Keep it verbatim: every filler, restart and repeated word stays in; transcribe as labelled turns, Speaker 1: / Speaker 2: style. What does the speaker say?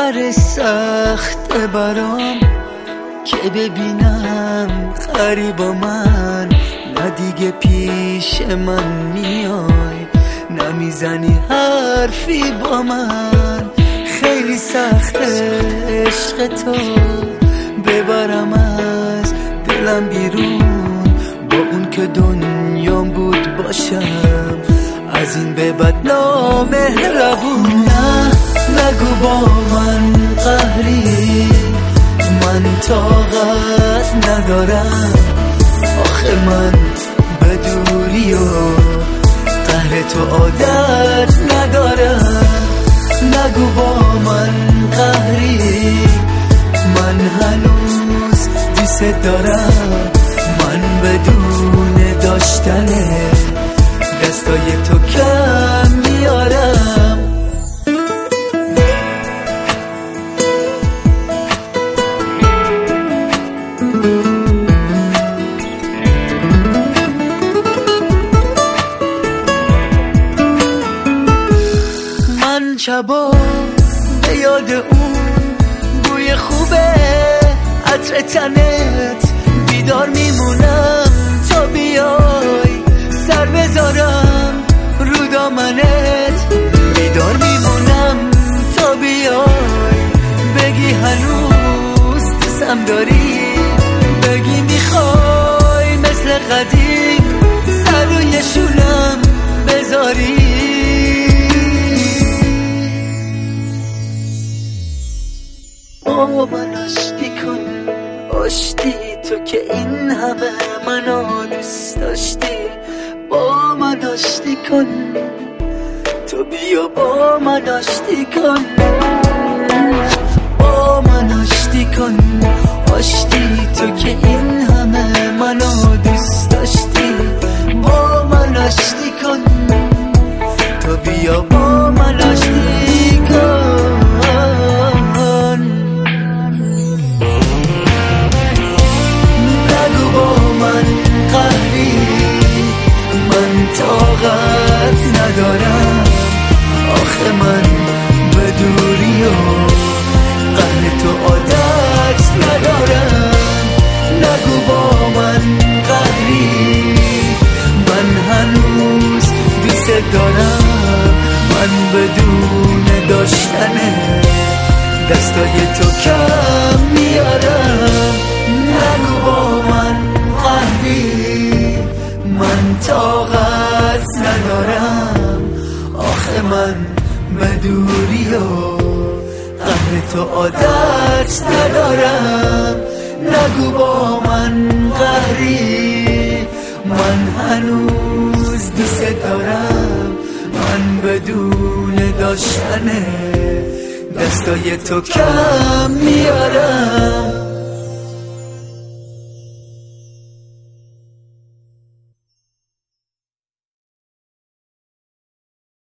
Speaker 1: ذره سخت برام که ببینم غریبا من نه دیگه پیش من میای، نمیزنی حرفی با من. خیلی سخته عشق تو ببرم از دلم بیرون، با اون که دنیام بود باشم از این به بعد نامهربون. نه نگو با من قهری، من طاقت ندارم. آخه من به دوری و قهر تو عادت ندارم. نگو با من قهری، من هنوز دوست دارم. من بدون داشتن دستای تو کم میارم. من شبا به یاد اون بوی خوبه عطر تنت بیدار میمونم تا بیای سر بذارم رو دامنت. بیدار میمونم تا بیای بگی هنوز دوستم داری، بگی میخوای مثل قدیم سر روی شونم بذاری. با من آشتی کن، آشتی تو که این همه منو دوست داشتی. با من آشتی کن، تو بیا با من آشتی کن. با من آشتی کن، آشتی تو که این همه منو دوست داشتی. با من آشتی کن، تو بیا با من آشتی کن. طاقت ندارم، آخه من به دوری و قهر تو عادت ندارم. نگو با من قهری، من هنوز دوست دارم. من بدون داشتن دستای تو کم میارم. نگو با من قهری، من طاقت ندارم. آخه من به دوری و قهر تو عادت ندارم. نگو با من قهری، من هنوز دوست دارم. من بدون داشتن دستای تو کم میارم.